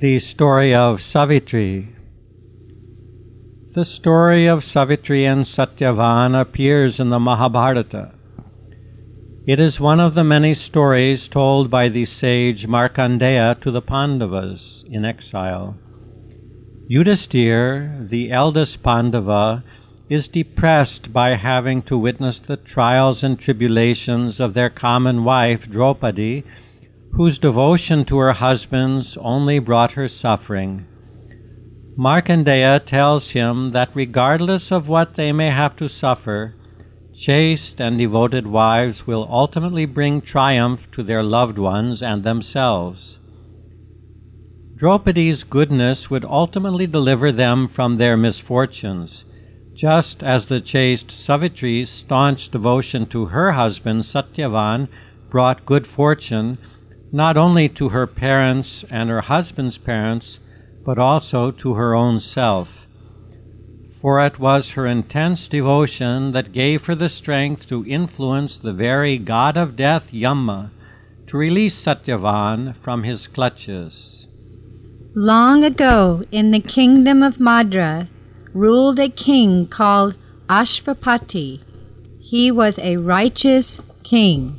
The story of Savitri. The story of Savitri and Satyavan appears in the Mahabharata. It is one of the many stories told by the sage Markandeya to the Pandavas in exile. Yudhisthira, the eldest Pandava, is depressed by having to witness the trials and tribulations of their common wife Draupadi, whose devotion to her husbands only brought her suffering. Markandeya tells him that regardless of what they may have to suffer, chaste and devoted wives will ultimately bring triumph to their loved ones and themselves. Draupadi's goodness would ultimately deliver them from their misfortunes, just as the chaste Savitri's staunch devotion to her husband Satyavan brought good fortune not only to her parents and her husband's parents, but also to her own self. For it was her intense devotion that gave her the strength to influence the very god of death, Yama, to release Satyavan from his clutches. Long ago, in the kingdom of Madra, ruled a king called Ashvapati. He was a righteous king.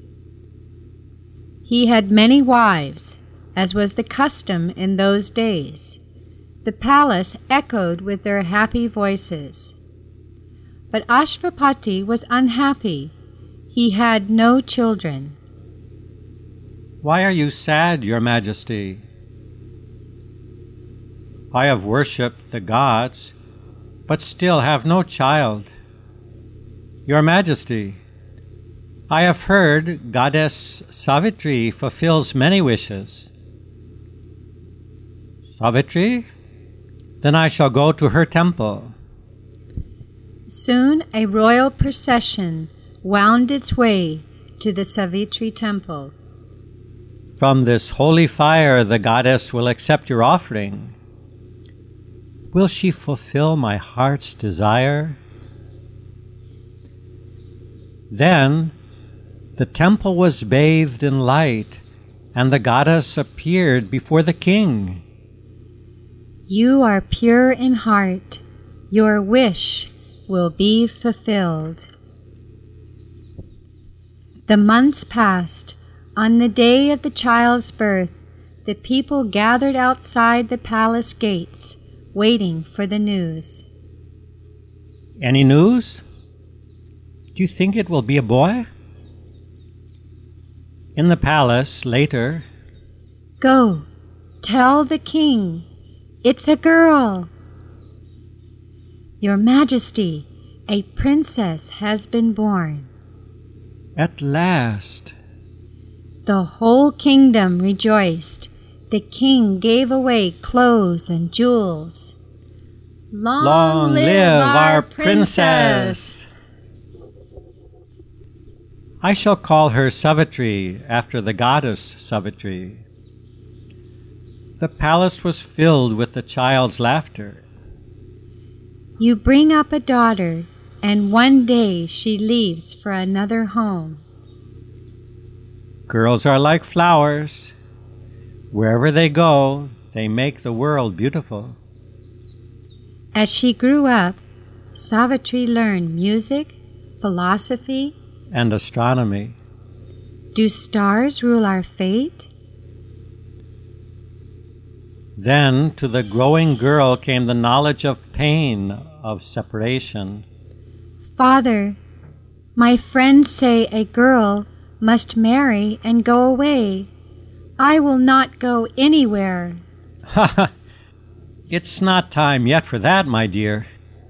He had many wives, as was the custom in those days. The palace echoed with their happy voices. But Ashvapati was unhappy. He had no children. "Why are you sad, Your Majesty?" "I have worshipped the gods, but still have no child." "Your Majesty, I have heard Goddess Savitri fulfills many wishes." "Savitri? Then I shall go to her temple." Soon a royal procession wound its way to the Savitri temple. "From this holy fire the goddess will accept your offering. Will she fulfill my heart's desire?" Then the temple was bathed in light, and the goddess appeared before the king. "You are pure in heart. Your wish will be fulfilled." The months passed. On the day of the child's birth, the people gathered outside the palace gates, waiting for the news. "Any news? Do you think it will be a boy?" In the palace, later, "Go, tell the king, it's a girl." "Your Majesty, a princess has been born." "At last." The whole kingdom rejoiced. The king gave away clothes and jewels. Long live our princess! I shall call her Savitri, after the goddess Savitri. The palace was filled with the child's laughter. You bring up a daughter, and one day she leaves for another home. Girls are like flowers. Wherever they go, they make the world beautiful. As she grew up, Savitri learned music, philosophy, and astronomy. Do stars rule our fate? Then to the growing girl came the knowledge of pain, of separation. Father, my friends say a girl must marry and go away. I will not go anywhere. It's not time yet for that, my dear.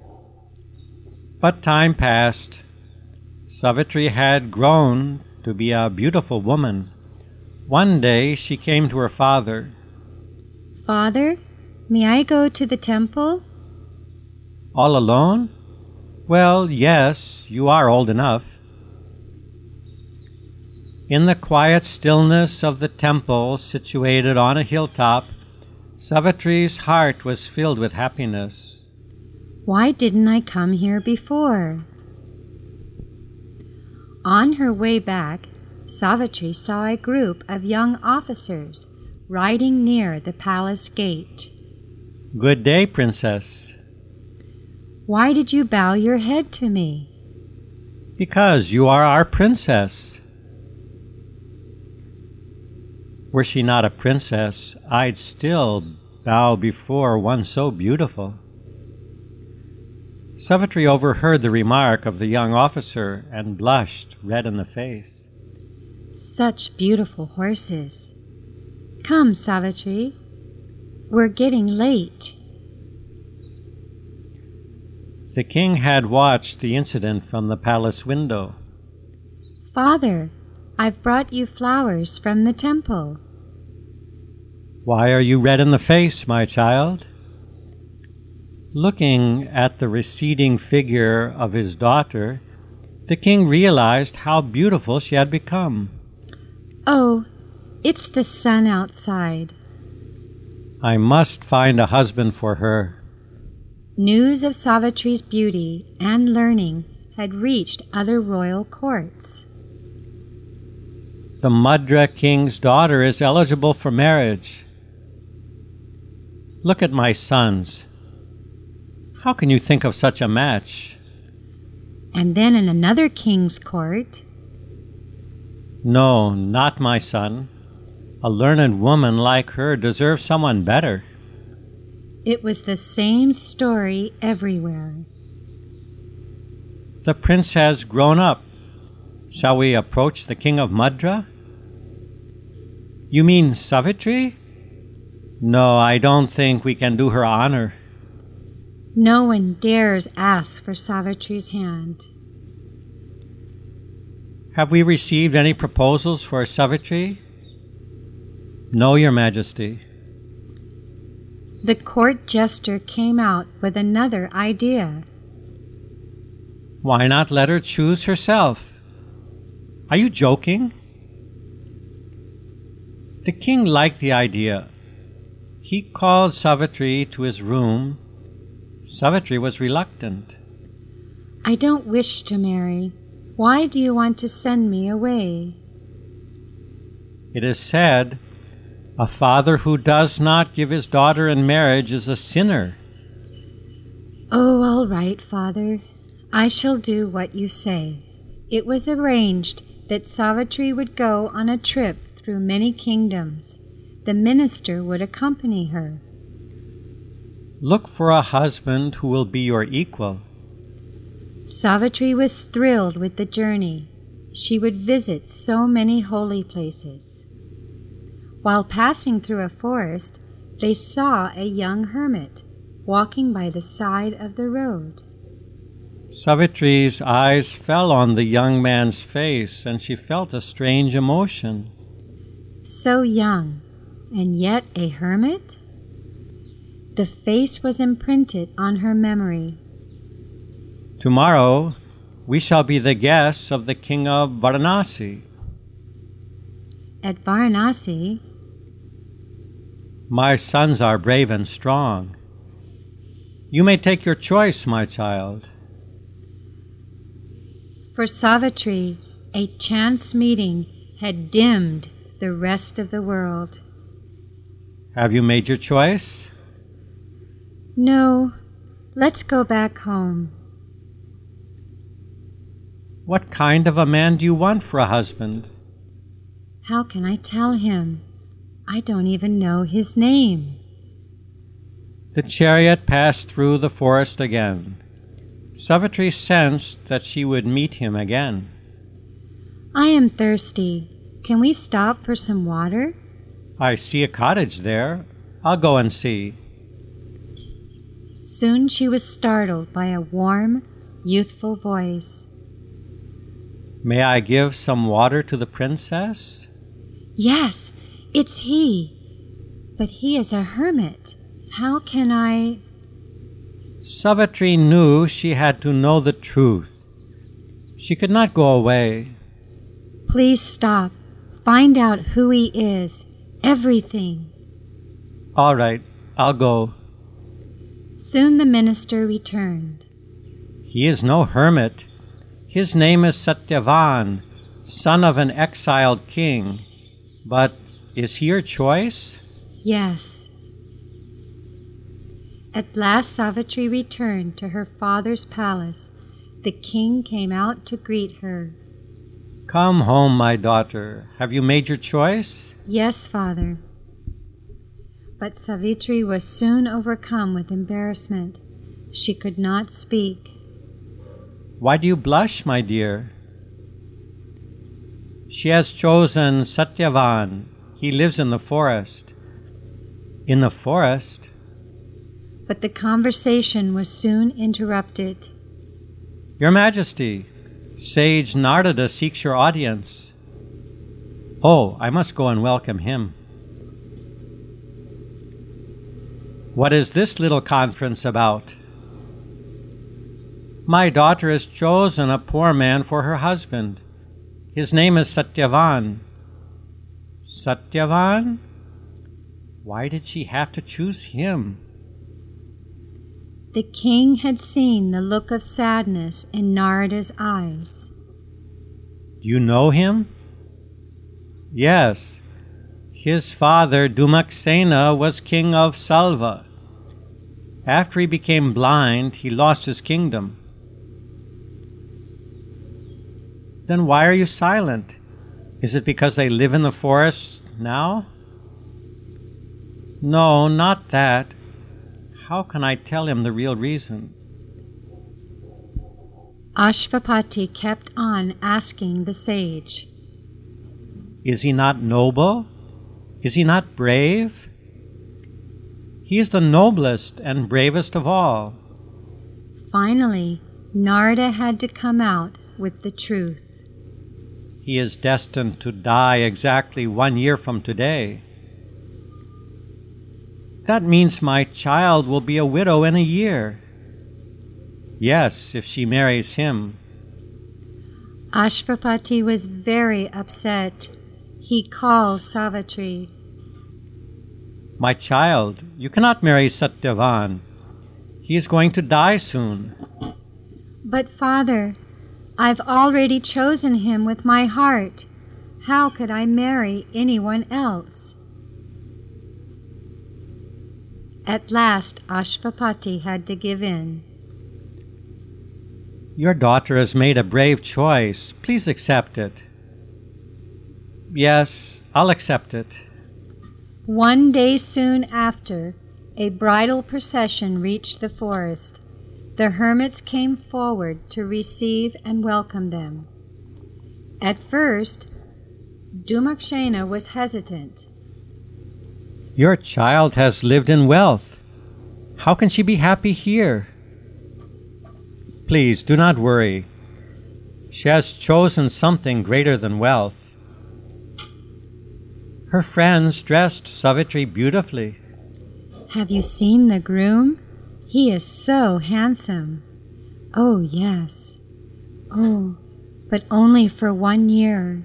But time passed. Savitri had grown to be a beautiful woman. One day she came to her father. Father, may I go to the temple? All alone? Well, yes, you are old enough. In the quiet stillness of the temple situated on a hilltop, Savitri's heart was filled with happiness. Why didn't I come here before? On her way back, Savitri saw a group of young officers riding near the palace gate. Good day, Princess. Why did you bow your head to me? Because you are our princess. Were she not a princess, I'd still bow before one so beautiful. Savitri overheard the remark of the young officer and blushed, red in the face. Such beautiful horses. Come, Savitri. We're getting late. The king had watched the incident from the palace window. Father, I've brought you flowers from the temple. Why are you red in the face, my child? Looking at the receding figure of his daughter, the king realized how beautiful she had become. Oh, it's the sun outside. I must find a husband for her. News of Savitri's beauty and learning had reached other royal courts. The Madra king's daughter is eligible for marriage. Look at my sons. How can you think of such a match? And then in another king's court, No, not my son. A learned woman like her deserves someone better. it was the same story everywhere. The prince has grown up. Shall we approach the king of Madra? You mean Savitri? No, I don't think we can do her honor. No one dares ask for Savitri's hand. Have we received any proposals for Savitri? No, Your Majesty. The court jester came out with another idea. Why not let her choose herself? Are you joking? The king liked the idea. He called Savitri to his room. Savitri was reluctant. I don't wish to marry. Why do you want to send me away? It is said, a father who does not give his daughter in marriage is a sinner. Oh, all right, Father. I shall do what you say. It was arranged that Savitri would go on a trip through many kingdoms. The minister would accompany her. Look for a husband who will be your equal. Savitri was thrilled with the journey. She would visit so many holy places. While passing through a forest, they saw a young hermit walking by the side of the road. Savitri's eyes fell on the young man's face, and she felt a strange emotion. So young, and yet a hermit? The face was imprinted on her memory. Tomorrow we shall be the guests of the king of Varanasi. At Varanasi, My sons are brave and strong. You may take your choice, my child. for Savitri, a chance meeting had dimmed the rest of the world. Have you made your choice? No, let's go back home. What kind of a man do you want for a husband? How can I tell him? I don't even know his name. The chariot passed through the forest again. Savitri sensed that she would meet him again. I am thirsty. Can we stop for some water? I see a cottage there. I'll go and see. Soon she was startled by a warm, youthful voice. May I give some water to the princess? Yes, it's he. But he is a hermit. How can I... Savitri knew she had to know the truth. She could not go away. Please stop. Find out who he is. Everything. All right, I'll go. Soon the minister returned. He is no hermit. His name is Satyavan, son of an exiled king. But is he your choice? Yes. At last Savitri returned to her father's palace. The king came out to greet her. Come home, my daughter. Have you made your choice? Yes, father. But Savitri was soon overcome with embarrassment. She could not speak. Why do you blush, my dear? She has chosen Satyavan. He lives in the forest. In the forest? But the conversation was soon interrupted. Your Majesty, Sage Narada seeks your audience. Oh, I must go and welcome him. What is this little conference about? My daughter has chosen a poor man for her husband. His name is Satyavan. Satyavan? Why did she have to choose him? The king had seen the look of sadness in Narada's eyes. Do you know him? Yes. His father, Dumaksena, was king of Salva. After he became blind, he lost his kingdom. Then why are you silent? Is it because they live in the forest now? No, not that. How can I tell him the real reason? Ashvapati kept on asking the sage. Is he not noble? Is he not brave? He is the noblest and bravest of all. Finally, Narada had to come out with the truth. He is destined to die exactly 1 year from today. That means my child will be a widow in a year. Yes, if she marries him. Ashvapati was very upset. He called Savitri. My child, you cannot marry Satyavan. He is going to die soon. But father, I've already chosen him with my heart. How could I marry anyone else? At last, Ashvapati had to give in. Your daughter has made a brave choice. Please accept it. Yes, I'll accept it. 1 day soon after, a bridal procession reached the forest. The hermits came forward to receive and welcome them. At first, Dumaksena was hesitant. Your child has lived in wealth. How can she be happy here? Please, do not worry. She has chosen something greater than wealth. Her friends dressed Savitri beautifully. Have you seen the groom? He is so handsome. Oh, yes. Oh, but only for 1 year.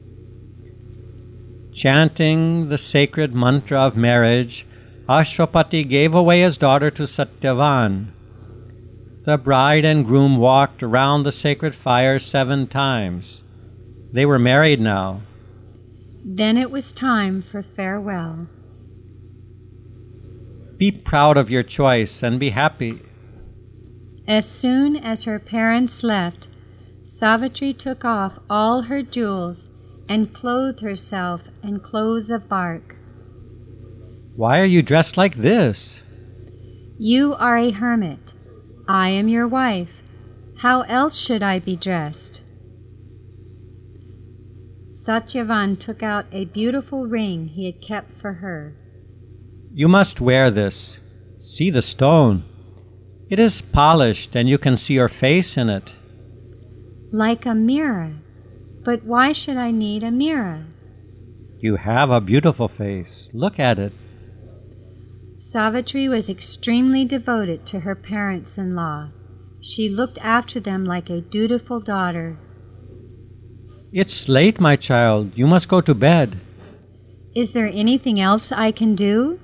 Chanting the sacred mantra of marriage, Ashvapati gave away his daughter to Satyavan. The bride and groom walked around the sacred fire 7 times. They were married now. Then it was time for farewell. Be proud of your choice and be happy. As soon as her parents left, Savitri took off all her jewels and clothed herself in clothes of bark. Why are you dressed like this? You are a hermit. I am your wife. How else should I be dressed? Satyavan took out a beautiful ring he had kept for her. You must wear this. See the stone. It is polished and you can see your face in it. Like a mirror. But why should I need a mirror? You have a beautiful face. Look at it. Savitri was extremely devoted to her parents-in-law. She looked after them like a dutiful daughter. It's late, my child. You must go to bed. Is there anything else I can do?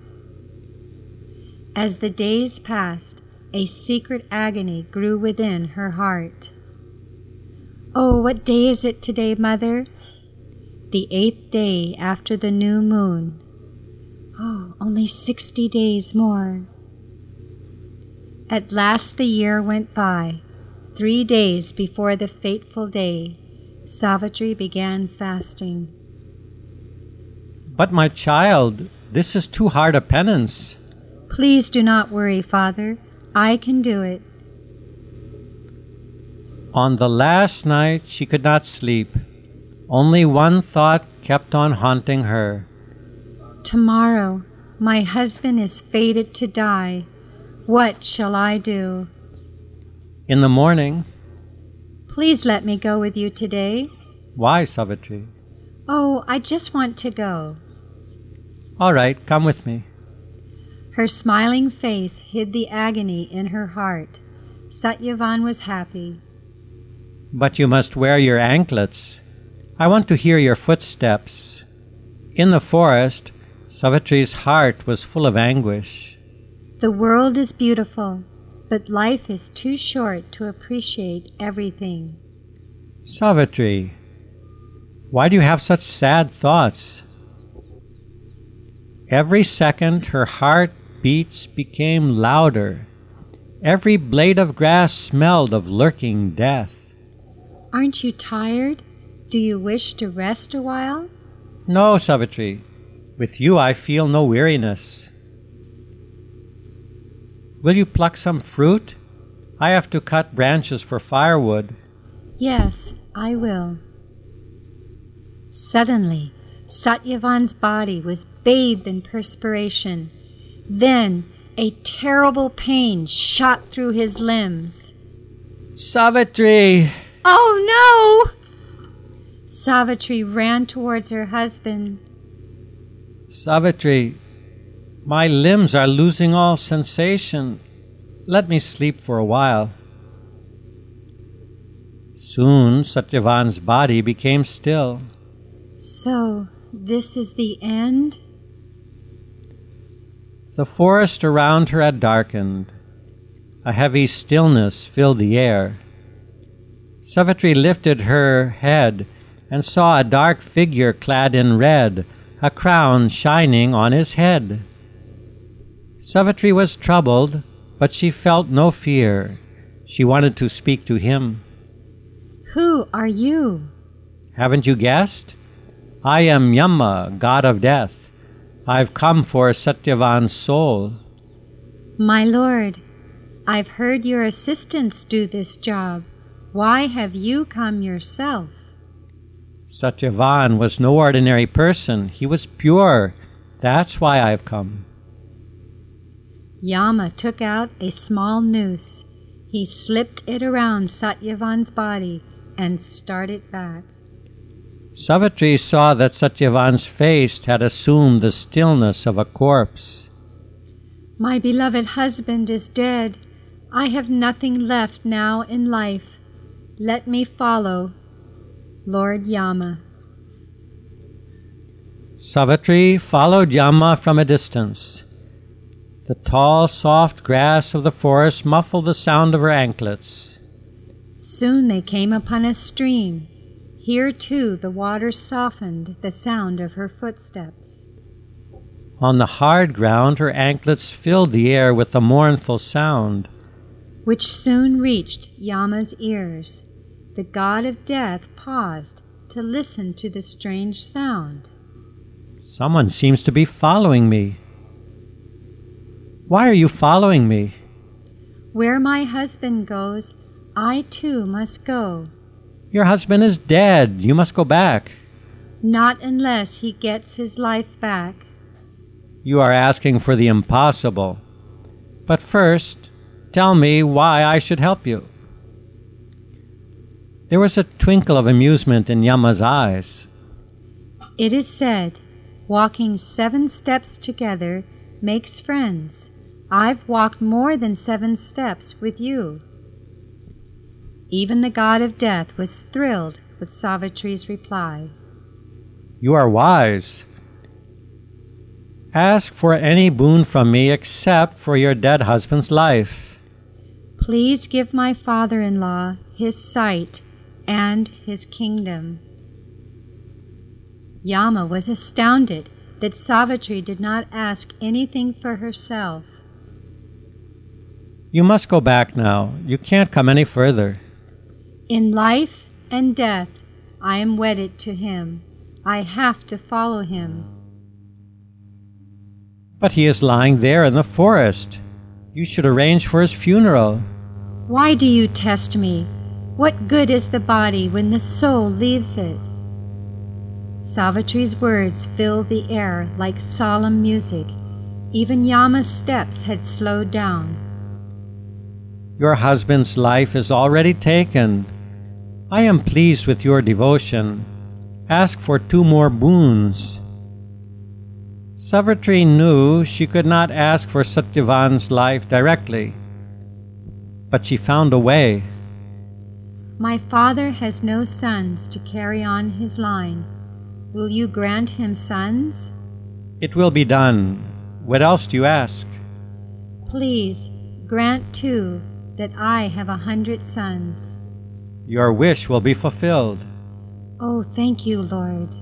As the days passed, a secret agony grew within her heart. Oh, what day is it today, Mother? The 8th day after the new moon. Oh, only 60 days more. At last the year went by. 3 days before the fateful day, Savitri began fasting. But my child, this is too hard a penance. Please do not worry, Father. I can do it. On the last night she could not sleep. Only one thought kept on haunting her. Tomorrow my husband is fated to die. What shall I do? In the morning. Please let me go with you today. Why, Savitri? Oh, I just want to go. All right, come with me. Her smiling face hid the agony in her heart. Satyavan was happy. But you must wear your anklets. I want to hear your footsteps. In the forest, Savitri's heart was full of anguish. The world is beautiful, but life is too short to appreciate everything. Savitri, why do you have such sad thoughts? Every second her heart beats became louder. Every blade of grass smelled of lurking death. Aren't you tired? Do you wish to rest a while? No, Savitri. With you I feel no weariness. Will you pluck some fruit? I have to cut branches for firewood. Yes, I will. Suddenly, Satyavan's body was bathed in perspiration. Then a terrible pain shot through his limbs. Savitri! Oh no! Savitri ran towards her husband. Savitri, my limbs are losing all sensation. Let me sleep for a while. Soon Satyavan's body became still. So, this is the end? The forest around her had darkened. A heavy stillness filled the air. Savitri lifted her head and saw a dark figure clad in red, a crown shining on his head. Savitri was troubled, but she felt no fear. She wanted to speak to him. Who are you? Haven't you guessed? I am Yama, god of death. I've come for Satyavan's soul. My lord, I've heard your assistants do this job. Why have you come yourself? Satyavan was no ordinary person. He was pure. That's why I've come. Yama took out a small noose. He slipped it around Satyavan's body and started back. Savitri saw that Satyavan's face had assumed the stillness of a corpse. My beloved husband is dead. I have nothing left now in life. Let me follow, Lord Yama. Savitri followed Yama from a distance. The tall, soft grass of the forest muffled the sound of her anklets. Soon they came upon a stream. Here, too, the water softened the sound of her footsteps. On the hard ground, her anklets filled the air with a mournful sound, which soon reached Yama's ears. The god of death paused to listen to the strange sound. Someone seems to be following me. Why are you following me? Where my husband goes, I too must go. Your husband is dead. You must go back. Not unless he gets his life back. You are asking for the impossible. But first, tell me why I should help you. There was a twinkle of amusement in Yama's eyes. It is said, walking 7 steps together makes friends. I've walked more than 7 steps with you. Even the god of death was thrilled with Savitri's reply. You are wise. Ask for any boon from me except for your dead husband's life. Please give my father-in-law his sight and his kingdom. Yama was astounded. that Savitri did not ask anything for herself. You must go back now. You can't come any further. In life and death, I am wedded to him. I have to follow him. But he is lying there in the forest. You should arrange for his funeral. Why do you test me? What good is the body when the soul leaves it? Savitri's words filled the air like solemn music. Even Yama's steps had slowed down. Your husband's life is already taken. I am pleased with your devotion. Ask for 2 more boons. Savitri knew she could not ask for Satyavan's life directly, but she found a way. My father has no sons to carry on his line. Will you grant him sons? It will be done. What else do you ask? Please grant too that I have 100 sons. Your wish will be fulfilled. Oh, thank you, Lord.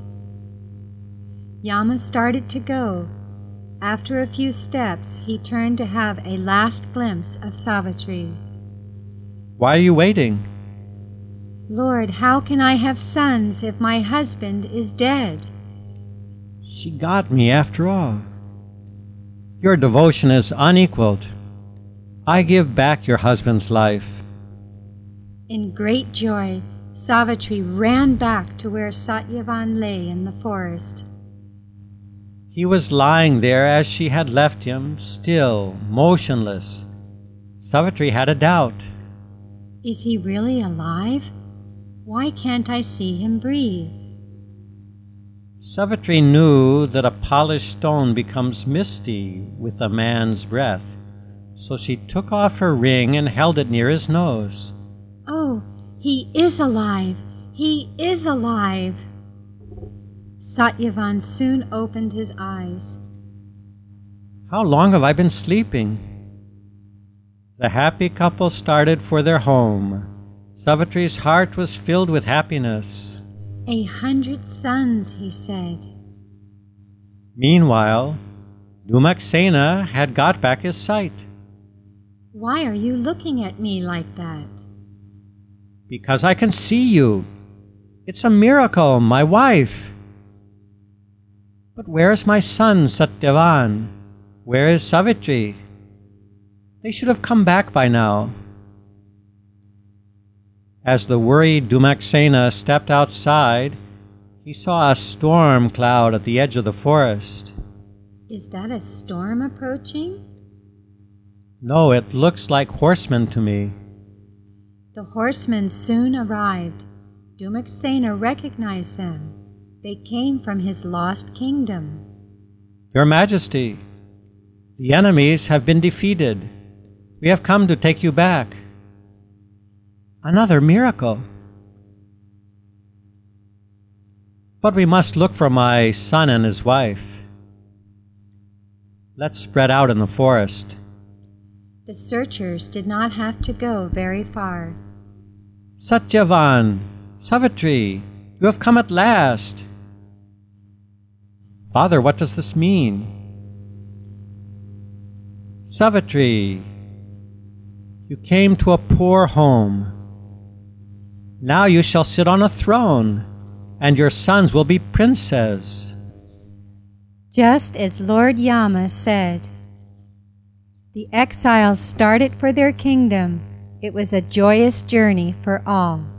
Yama started to go. After a few steps, he turned to have a last glimpse of Savitri. Why are you waiting? Lord, how can I have sons if my husband is dead? She got me after all. Your devotion is unequaled. I give back your husband's life. In great joy, Savitri ran back to where Satyavan lay in the forest. He was lying there as she had left him, still, motionless. Savitri had a doubt. Is he really alive? Why can't I see him breathe? Savitri knew that a polished stone becomes misty with a man's breath, so she took off her ring and held it near his nose. Oh, he is alive! He is alive! Satyavan soon opened his eyes. How long have I been sleeping? The happy couple started for their home. Savitri's heart was filled with happiness. 100 sons, he said. Meanwhile, Dumaksena had got back his sight. Why are you looking at me like that? Because I can see you. It's a miracle, my wife. But where is my son, Satyavan? Where is Savitri? They should have come back by now. As the worried Dumaksena stepped outside, he saw a storm cloud at the edge of the forest. Is that a storm approaching? No, it looks like horsemen to me. The horsemen soon arrived. Dumaksena recognized them. They came from his lost kingdom. Your Majesty, the enemies have been defeated. We have come to take you back. Another miracle. But we must look for my son and his wife. Let's spread out in the forest. The searchers did not have to go very far. Satyavan, Savitri, you have come at last. Father, what does this mean? Savitri, you came to a poor home. Now you shall sit on a throne, and your sons will be princes. Just as Lord Yama said. The exiles started for their kingdom. It was a joyous journey for all.